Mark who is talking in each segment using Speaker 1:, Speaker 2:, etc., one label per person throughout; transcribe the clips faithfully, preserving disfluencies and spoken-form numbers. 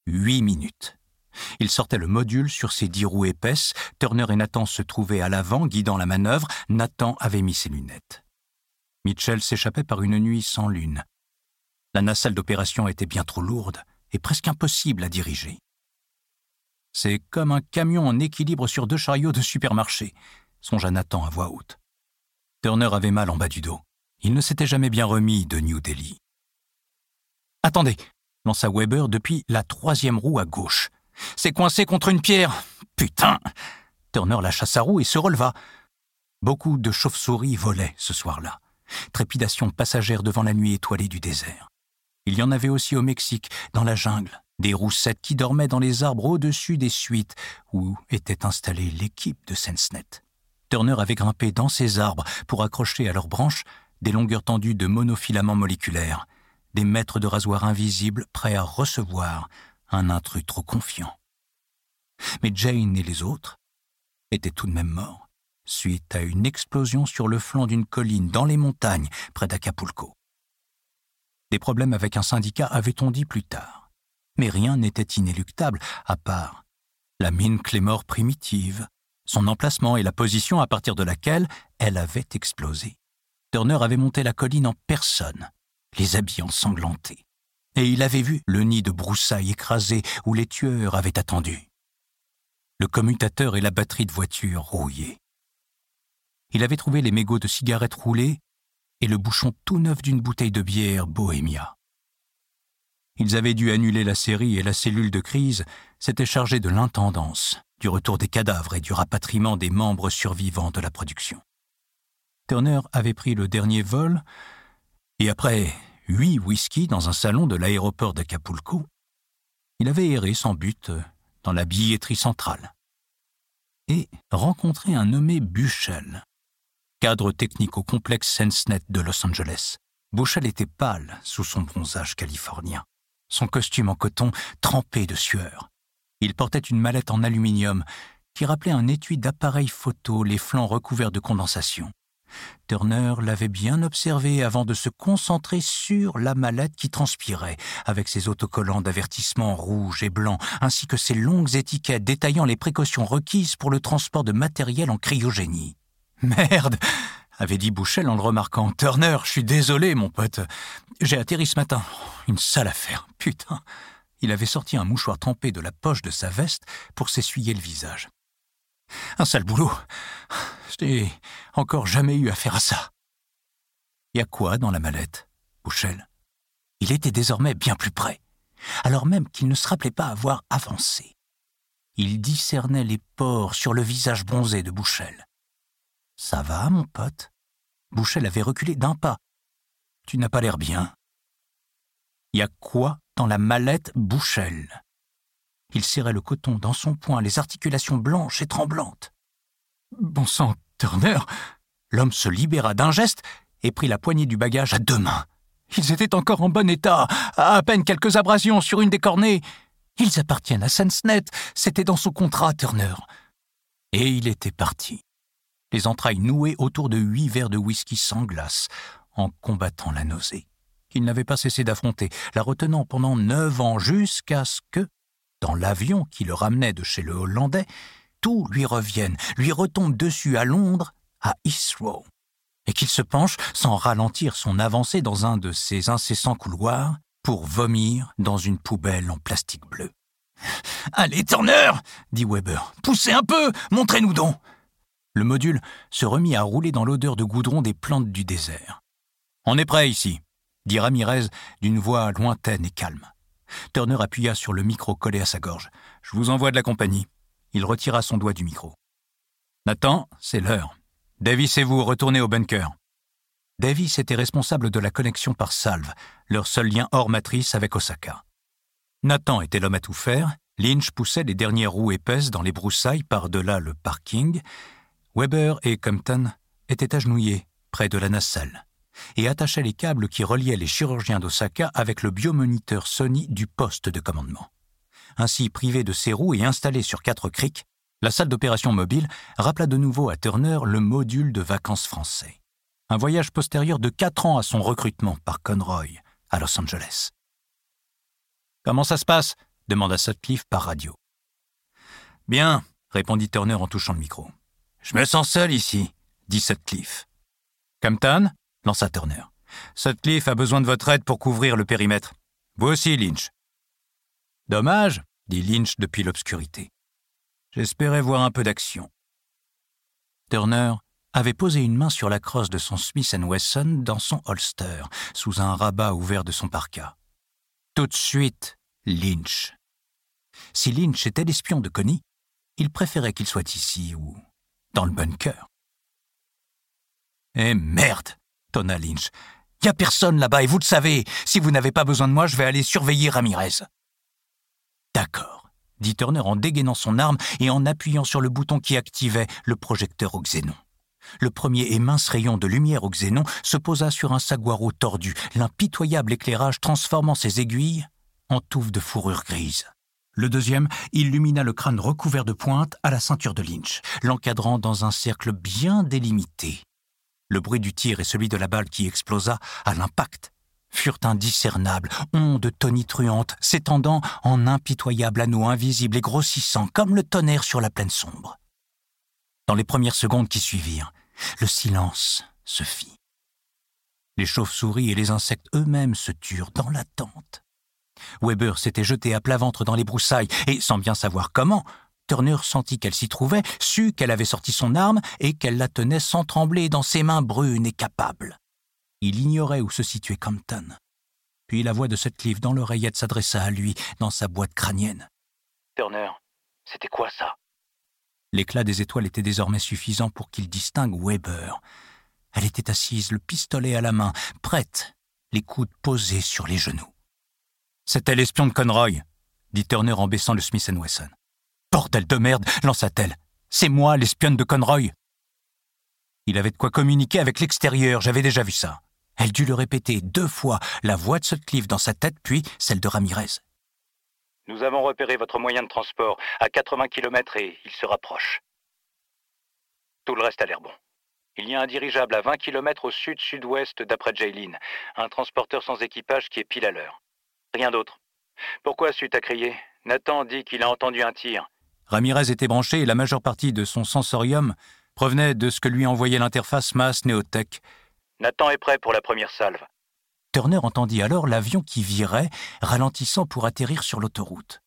Speaker 1: Huit minutes. Il sortait le module sur ses dix roues épaisses. Turner et Nathan se trouvaient à l'avant, guidant la manœuvre. Nathan avait mis ses lunettes. Mitchell s'échappait par une nuit sans lune. La nacelle d'opération était bien trop lourde et presque impossible à diriger. C'est comme un camion en équilibre sur deux chariots de supermarché, songea Nathan à voix haute. Turner avait mal en bas du dos. Il ne s'était jamais bien remis de New Delhi. « Attendez !» lança Weber depuis la troisième roue à gauche. « C'est coincé contre une pierre ! Putain !» Turner lâcha sa roue et se releva. Beaucoup de chauves-souris volaient ce soir-là. Trépidation passagère devant la nuit étoilée du désert. Il y en avait aussi au Mexique, dans la jungle, des roussettes qui dormaient dans les arbres au-dessus des suites où était installée l'équipe de Sensnet. Turner avait grimpé dans ces arbres pour accrocher à leurs branches des longueurs tendues de monofilaments moléculaires, des mètres de rasoirs invisibles prêts à recevoir un intrus trop confiant. Mais Jane et les autres étaient tout de même morts, suite à une explosion sur le flanc d'une colline dans les montagnes près d'Acapulco. Des problèmes avec un syndicat avait-on dit plus tard, mais rien n'était inéluctable à part la mine Claymore primitive, son emplacement et la position à partir de laquelle elle avait explosé. Turner avait monté la colline en personne, les habits ensanglantés, et il avait vu le nid de broussailles écrasé où les tueurs avaient attendu. Le commutateur et la batterie de voiture rouillés. Il avait trouvé les mégots de cigarettes roulés et le bouchon tout neuf d'une bouteille de bière Bohemia. Ils avaient dû annuler la série et la cellule de crise s'était chargée de l'intendance, du retour des cadavres et du rapatriement des membres survivants de la production. Turner avait pris le dernier vol et après huit whisky dans un salon de l'aéroport d'Acapulco, il avait erré sans but dans la billetterie centrale et rencontré un nommé Bushell, cadre technique au complexe Sensnet de Los Angeles. Bushell était pâle sous son bronzage californien, son costume en coton trempé de sueur. Il portait une mallette en aluminium qui rappelait un étui d'appareil photo, les flancs recouverts de condensation. Turner l'avait bien observé avant de se concentrer sur la mallette qui transpirait, avec ses autocollants d'avertissement rouges et blancs, ainsi que ses longues étiquettes détaillant les précautions requises pour le transport de matériel en cryogénie. « Merde !» avait dit Bushell en le remarquant. « Turner, je suis désolé, mon pote. J'ai atterri ce matin. Une sale affaire, putain !» Il avait sorti un mouchoir trempé de la poche de sa veste pour s'essuyer le visage. « Un sale boulot. Je n'ai encore jamais eu affaire à ça. »« Y a quoi dans la mallette, Bushell ?» Il était désormais bien plus près, alors même qu'il ne se rappelait pas avoir avancé. Il discernait les pores sur le visage bronzé de Bushell. « Ça va, mon pote ?» Bushell avait reculé d'un pas. « Tu n'as pas l'air bien. »« Y a quoi dans la mallette, Bushell ?» Il serrait le coton dans son poing, les articulations blanches et tremblantes. « Bon sang, Turner !» L'homme se libéra d'un geste et prit la poignée du bagage à deux mains. Ils étaient encore en bon état, à, à peine quelques abrasions sur une des cornées. Ils appartiennent à Sensnet, c'était dans son contrat, Turner. Et il était parti, les entrailles nouées autour de huit verres de whisky sans glace, en combattant la nausée, qu'il n'avait pas cessé d'affronter, la retenant pendant neuf ans jusqu'à ce que, dans l'avion qui le ramenait de chez le Hollandais, tout lui revienne, lui retombe dessus à Londres, à Heathrow, et qu'il se penche sans ralentir son avancée dans un de ces incessants couloirs pour vomir dans une poubelle en plastique bleu. « Allez, Turner !» dit Weber. « Poussez un peu, montrez-nous donc !» Le module se remit à rouler dans l'odeur de goudron des plantes du désert. « On est prêt ici !» dit Ramirez d'une voix lointaine et calme. Turner appuya sur le micro collé à sa gorge. « Je vous envoie de la compagnie. » Il retira son doigt du micro. « Nathan, c'est l'heure. Davis et vous, retournez au bunker. » Davis était responsable de la connexion par salve, leur seul lien hors matrice avec Osaka. Nathan était l'homme à tout faire. Lynch poussait les dernières roues épaisses dans les broussailles par-delà le parking. Weber et Compton étaient agenouillés près de la nacelle et attachaient les câbles qui reliaient les chirurgiens d'Osaka avec le biomoniteur Sony du poste de commandement. Ainsi privé de ses roues et installé sur quatre criques, la salle d'opération mobile rappela de nouveau à Turner le module de vacances français. Un voyage postérieur de quatre ans à son recrutement par Conroy à Los Angeles. « Comment ça se passe ?» demanda Sutcliffe par radio. « Bien, répondit Turner en touchant le micro. « Je me sens seul ici, dit Sutcliffe. »« Compton ?» lança Turner. « Sutcliffe a besoin de votre aide pour couvrir le périmètre. Vous aussi, Lynch. »« Dommage, dit Lynch depuis l'obscurité. J'espérais voir un peu d'action. » Turner avait posé une main sur la crosse de son Smith and Wesson dans son holster, sous un rabat ouvert de son parka. Tout de suite, Lynch. Si Lynch était l'espion de Connie, il préférait qu'il soit ici ou dans le bunker. « Eh merde !» tonna Lynch. « Y a personne là-bas et vous le savez. Si vous n'avez pas besoin de moi, je vais aller surveiller Ramirez. »« D'accord, » dit Turner en dégainant son arme et en appuyant sur le bouton qui activait le projecteur au xénon. Le premier et mince rayon de lumière au xénon se posa sur un saguaro tordu, l'impitoyable éclairage transformant ses aiguilles en touffes de fourrure grise. Le deuxième illumina le crâne recouvert de pointes à la ceinture de Lynch, l'encadrant dans un cercle bien délimité. Le bruit du tir et celui de la balle qui explosa à l'impact furent indiscernables, ondes tonitruantes s'étendant en impitoyables anneaux invisibles et grossissant comme le tonnerre sur la plaine sombre. Dans les premières secondes qui suivirent, le silence se fit. Les chauves-souris et les insectes eux-mêmes se turent dans l'attente. Weber s'était jeté à plat ventre dans les broussailles et, sans bien savoir comment, Turner sentit qu'elle s'y trouvait, sut qu'elle avait sorti son arme et qu'elle la tenait sans trembler dans ses mains brunes et capables. Il ignorait où se situait Compton. Puis la voix de Sutcliffe dans l'oreillette s'adressa à lui dans sa boîte crânienne. « Turner, c'était quoi ça ?» L'éclat des étoiles était désormais suffisant pour qu'il distingue Weber. Elle était assise, le pistolet à la main, prête, les coudes posés sur les genoux. « C'était l'espion de Conroy, » dit Turner en baissant le Smith and Wesson. « Bordel de merde !» lança-t-elle. « C'est moi, l'espionne de Conroy !» Il avait de quoi communiquer avec l'extérieur, j'avais déjà vu ça. Elle dut le répéter deux fois, la voix de Sutcliffe dans sa tête, puis celle de Ramirez. « Nous avons repéré votre moyen de transport à quatre-vingts kilomètres et il se rapproche. Tout le reste a l'air bon. Il y a un dirigeable à vingt kilomètres au sud-sud-ouest d'après Jaylin, un transporteur sans équipage qui est pile à l'heure. Rien d'autre. Pourquoi Sut a crié? Nathan dit qu'il a entendu un tir. » Ramirez était branché et la majeure partie de son sensorium provenait de ce que lui envoyait l'interface Mass Neotech. « Nathan est prêt pour la première salve. » Turner entendit alors l'avion qui virait, ralentissant pour atterrir sur l'autoroute.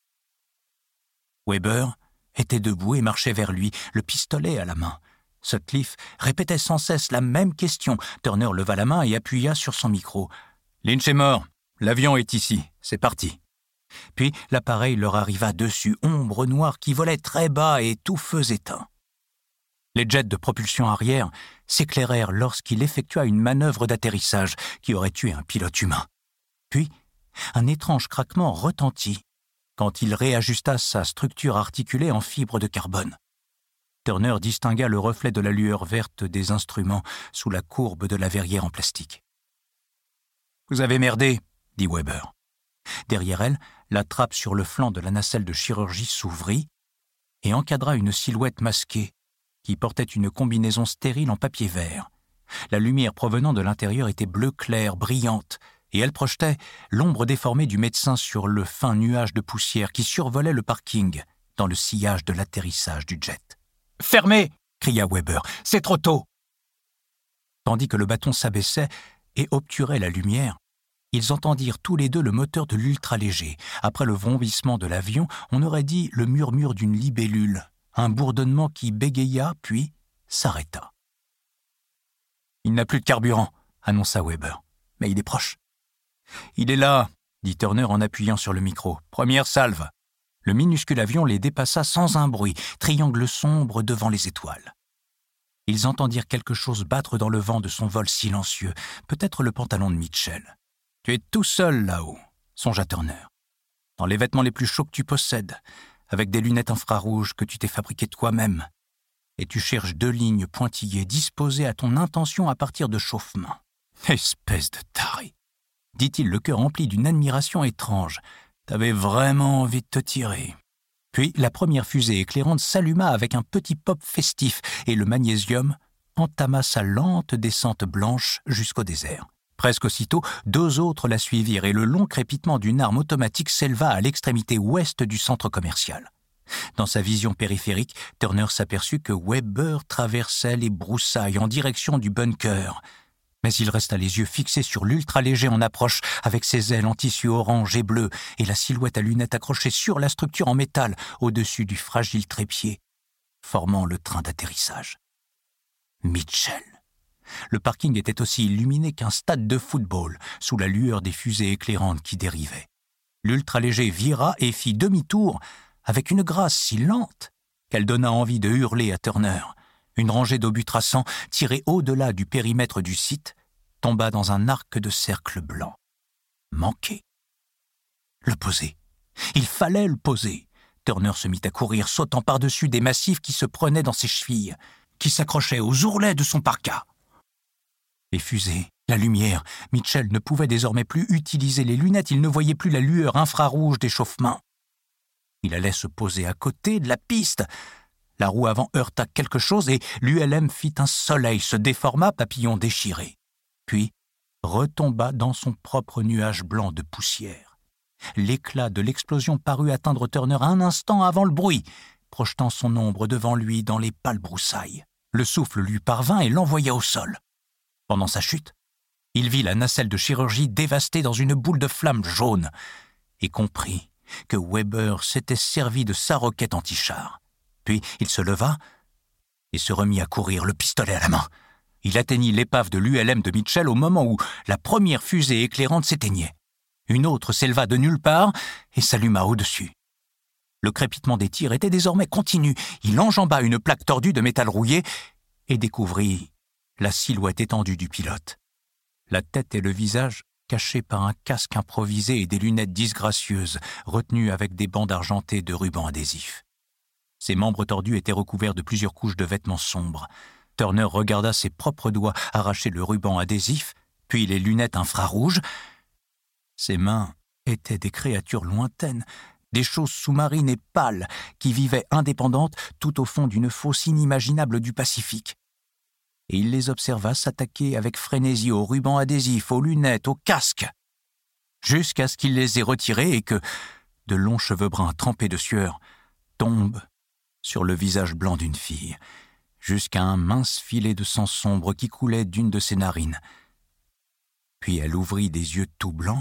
Speaker 1: Weber était debout et marchait vers lui, le pistolet à la main. Sutcliffe répétait sans cesse la même question. Turner leva la main et appuya sur son micro. « Lynch est mort. L'avion est ici. C'est parti. » Puis l'appareil leur arriva dessus, ombre noire qui volait très bas et tout feu éteint. Les jets de propulsion arrière s'éclairèrent lorsqu'il effectua une manœuvre d'atterrissage qui aurait tué un pilote humain. Puis, un étrange craquement retentit quand il réajusta sa structure articulée en fibre de carbone. Turner distingua le reflet de la lueur verte des instruments sous la courbe de la verrière en plastique. « Vous avez merdé », dit Weber. Derrière elle, la trappe sur le flanc de la nacelle de chirurgie s'ouvrit et encadra une silhouette masquée qui portait une combinaison stérile en papier vert. La lumière provenant de l'intérieur était bleu clair, brillante, et elle projetait l'ombre déformée du médecin sur le fin nuage de poussière qui survolait le parking dans le sillage de l'atterrissage du jet. « Fermez !» cria Weber. « C'est trop tôt !» Tandis que le bâton s'abaissait et obturait la lumière, ils entendirent tous les deux le moteur de l'ultra-léger. Après le vrombissement de l'avion, on aurait dit le murmure d'une libellule, un bourdonnement qui bégaya puis s'arrêta. « Il n'a plus de carburant », annonça Weber, « mais il est proche. »« Il est là », dit Turner en appuyant sur le micro. « Première salve !» Le minuscule avion les dépassa sans un bruit, triangle sombre devant les étoiles. Ils entendirent quelque chose battre dans le vent de son vol silencieux, peut-être le pantalon de Mitchell. « Tu es tout seul là-haut », songea Turner, « dans les vêtements les plus chauds que tu possèdes, avec des lunettes infrarouges que tu t'es fabriquées toi-même, et tu cherches deux lignes pointillées disposées à ton intention à partir de chauffe-main. Espèce de taré !» dit-il, le cœur rempli d'une admiration étrange. « T'avais vraiment envie de te tirer. » Puis la première fusée éclairante s'alluma avec un petit pop festif et le magnésium entama sa lente descente blanche jusqu'au désert. Presque aussitôt, deux autres la suivirent et le long crépitement d'une arme automatique s'éleva à l'extrémité ouest du centre commercial. Dans sa vision périphérique, Turner s'aperçut que Weber traversait les broussailles en direction du bunker. Mais il resta les yeux fixés sur l'ultra-léger en approche, avec ses ailes en tissu orange et bleu et la silhouette à lunettes accrochée sur la structure en métal au-dessus du fragile trépied, formant le train d'atterrissage. Mitchell. Le parking était aussi illuminé qu'un stade de football, sous la lueur des fusées éclairantes qui dérivaient. L'ultra-léger vira et fit demi-tour, avec une grâce si lente qu'elle donna envie de hurler à Turner. Une rangée d'obus traçants, tirés au-delà du périmètre du site, tomba dans un arc de cercle blanc. Manqué. Le poser. Il fallait le poser. Turner se mit à courir, sautant par-dessus des massifs qui se prenaient dans ses chevilles, qui s'accrochaient aux ourlets de son parka. Les fusées, la lumière, Mitchell ne pouvait désormais plus utiliser les lunettes, il ne voyait plus la lueur infrarouge d'échauffement. Il allait se poser à côté de la piste. La roue avant heurta quelque chose et l'U L M fit un soleil, se déforma, papillon déchiré. Puis retomba dans son propre nuage blanc de poussière. L'éclat de l'explosion parut atteindre Turner un instant avant le bruit, projetant son ombre devant lui dans les pâles broussailles. Le souffle lui parvint et l'envoya au sol. Pendant sa chute, il vit la nacelle de chirurgie dévastée dans une boule de flammes jaune et comprit que Weber s'était servi de sa roquette anti-char. Puis il se leva et se remit à courir, le pistolet à la main. Il atteignit l'épave de l'U L M de Mitchell au moment où la première fusée éclairante s'éteignait. Une autre s'éleva de nulle part et s'alluma au-dessus. Le crépitement des tirs était désormais continu. Il enjamba une plaque tordue de métal rouillé et découvrit la silhouette étendue du pilote. La tête et le visage cachés par un casque improvisé et des lunettes disgracieuses, retenues avec des bandes argentées de rubans adhésifs. Ses membres tordus étaient recouverts de plusieurs couches de vêtements sombres. Turner regarda ses propres doigts arracher le ruban adhésif, puis les lunettes infrarouges. Ses mains étaient des créatures lointaines, des choses sous-marines et pâles qui vivaient indépendantes tout au fond d'une fosse inimaginable du Pacifique. Et il les observa s'attaquer avec frénésie aux rubans adhésifs, aux lunettes, aux casques, jusqu'à ce qu'il les ait retirés et que de longs cheveux bruns trempés de sueur tombent sur le visage blanc d'une fille, jusqu'à un mince filet de sang sombre qui coulait d'une de ses narines. Puis elle ouvrit des yeux tout blancs,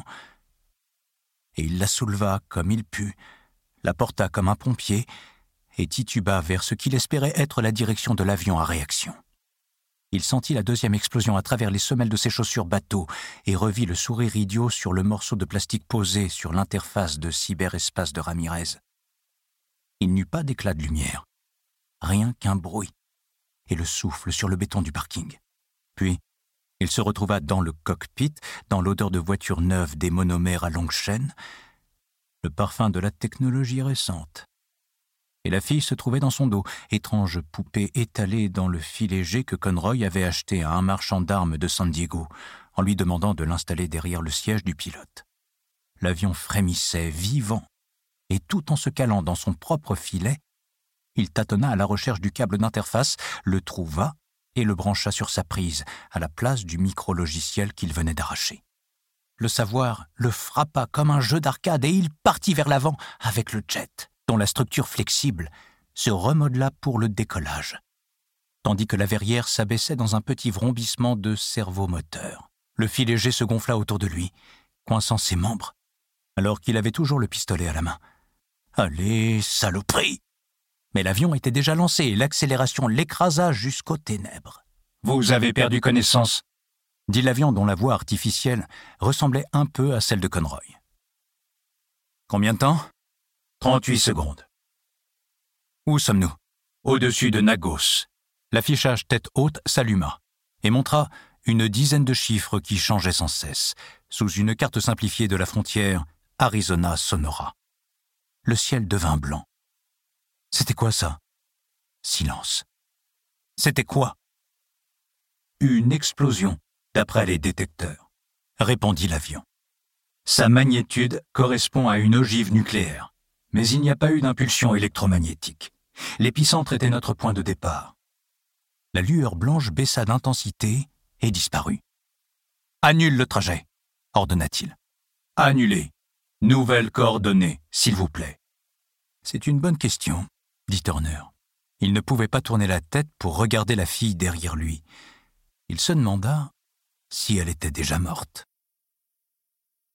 Speaker 1: et il la souleva comme il put, la porta comme un pompier, et tituba vers ce qu'il espérait être la direction de l'avion à réaction. Il sentit la deuxième explosion à travers les semelles de ses chaussures bateau et revit le sourire idiot sur le morceau de plastique posé sur l'interface de cyberespace de Ramirez. Il n'eut pas d'éclat de lumière, rien qu'un bruit et le souffle sur le béton du parking. Puis, il se retrouva dans le cockpit, dans l'odeur de voiture neuve des monomères à longue chaîne, le parfum de la technologie récente. Et la fille se trouvait dans son dos, étrange poupée étalée dans le filet G que Conroy avait acheté à un marchand d'armes de San Diego, en lui demandant de l'installer derrière le siège du pilote. L'avion frémissait, vivant, et tout en se calant dans son propre filet, il tâtonna à la recherche du câble d'interface, le trouva et le brancha sur sa prise, à la place du micro-logiciel qu'il venait d'arracher. Le savoir le frappa comme un jeu d'arcade et il partit vers l'avant avec le jet, dont la structure flexible se remodela pour le décollage, tandis que la verrière s'abaissait dans un petit vrombissement de servomoteur. Le filet G se gonfla autour de lui, coinçant ses membres, alors qu'il avait toujours le pistolet à la main. « Allez, saloperie !» Mais l'avion était déjà lancé et l'accélération l'écrasa jusqu'aux ténèbres. « Vous avez perdu connaissance !» dit l'avion dont la voix artificielle ressemblait un peu à celle de Conroy. « Combien de temps ?»« Trente-huit secondes. »« Où sommes-nous ?»« Au-dessus de Nagos. » L'affichage tête haute s'alluma et montra une dizaine de chiffres qui changeaient sans cesse, sous une carte simplifiée de la frontière Arizona-Sonora. Le ciel devint blanc. C'était quoi ça? Silence. C'était quoi? Une explosion, d'après les détecteurs, répondit l'avion. Sa magnitude correspond à une ogive nucléaire, mais il n'y a pas eu d'impulsion électromagnétique. L'épicentre était notre point de départ. La lueur blanche baissa d'intensité et disparut. Annule le trajet, ordonna-t-il. Annulé. Nouvelles coordonnées, s'il vous plaît. C'est une bonne question, dit Turner. Il ne pouvait pas tourner la tête pour regarder la fille derrière lui. Il se demanda si elle était déjà morte.